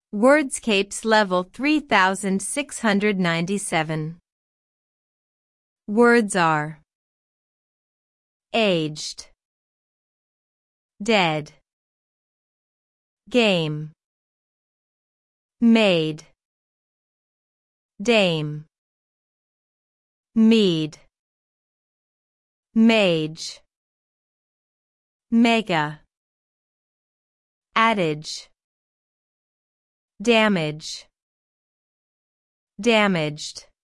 Wordscapes level 3697. Words are aged, dead, game, made, dame, mead, mage, mega, adage, damage, damaged.